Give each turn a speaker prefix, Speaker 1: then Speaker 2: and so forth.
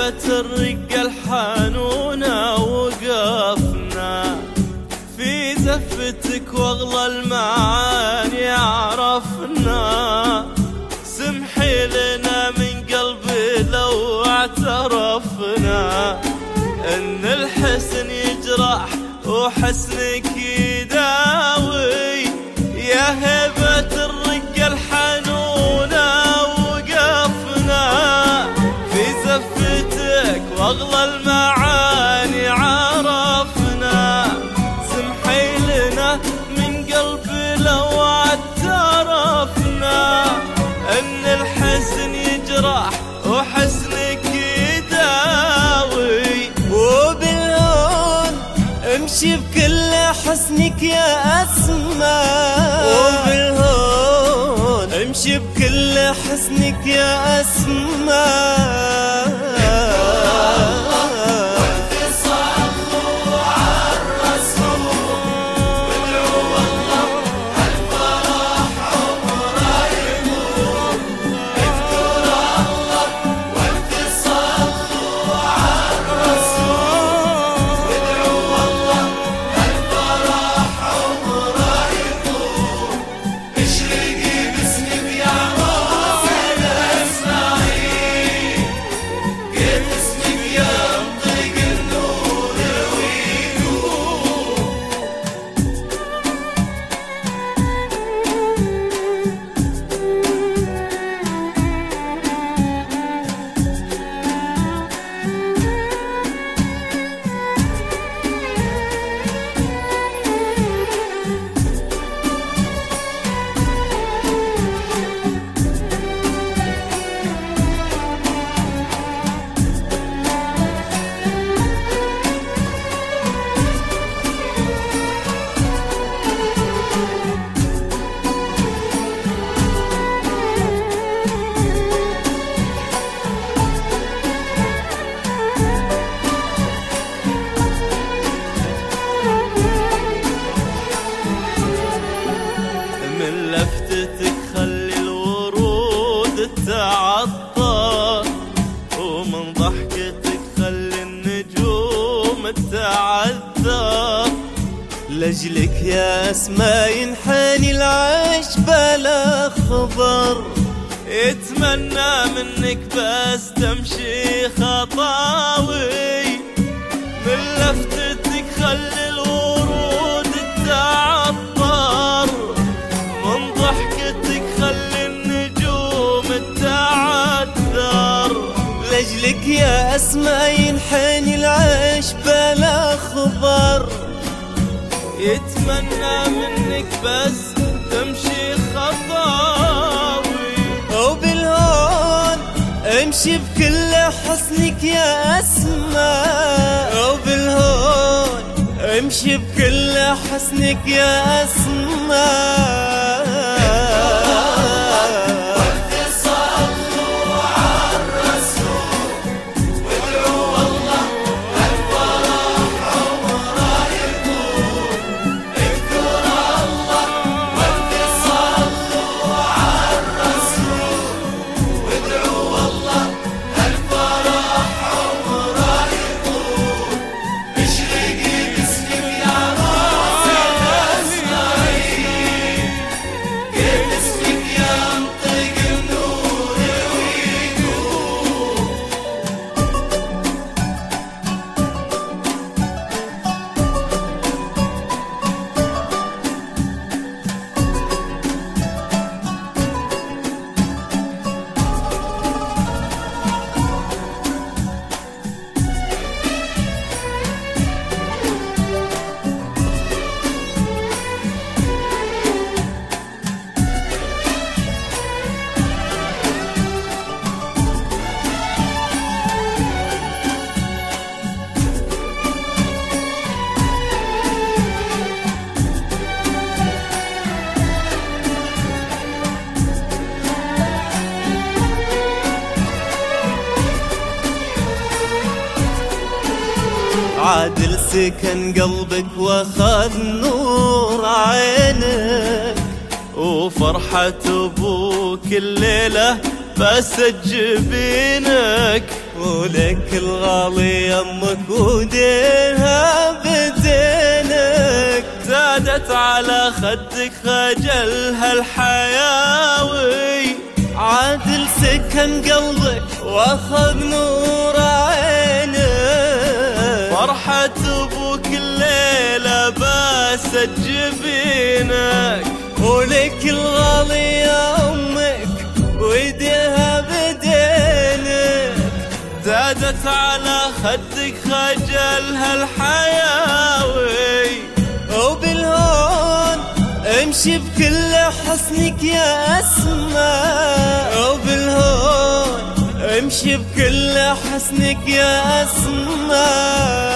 Speaker 1: هبة الرقة الحنونة وقفنا في زفتك واغلى المعاني عرفنا. سمحي لنا من قلبي لو اعترفنا ان الحسن يجرح وحسنك يداوي. يا هبة الرقة الحنونة وقفنا في زفتك واغلى المعاني عرفنا. سمحي لنا من قلبي لو اعترفنا ان الحزن يجرح وحزنك يداوي.
Speaker 2: وبالهون امشي بكل حسنك يا أسماء، وبالهون امشي بكل حسنك يا أسماء.
Speaker 1: من لفتتك خلي الورود تعطر، ومن ضحكتك خلي النجوم تعذر.
Speaker 2: لجلك يا أسماء ينحني العيش بلا خبر.
Speaker 1: يتمنى منك بس تمشي خطاوي. من لفتتك خلي الورود تعطر، من ضحكتك خلي النجوم تعذر.
Speaker 2: لجلك يا أسماء ينحني العيش بلا خبر.
Speaker 1: يتمنى منك بس تمشي خطاوي.
Speaker 2: وبالهون امشي بكل حسنك يا أسماء، وبالهون امشي بكل حسنك يا أسماء. عادل سكن قلبك واخذ نور عينك، وفرحة ابوك الليلة
Speaker 1: باسد جبينك،
Speaker 2: ولك الغالي يمك ودينها بدينك،
Speaker 1: زادت على خدك خجل هالحياوي،
Speaker 2: عادل سكن قلبك واخذ نور عينك،
Speaker 1: فرحة ابوك الليلة باسد جبينك،
Speaker 2: ولك الغالي يا امك ويديها بدينك،
Speaker 1: زادت على خدك خجل هالحياوي،
Speaker 2: وبالهون امشي بكل حسنك يا اسماء، وبالهون امشي بكل حسنك يا اسماء.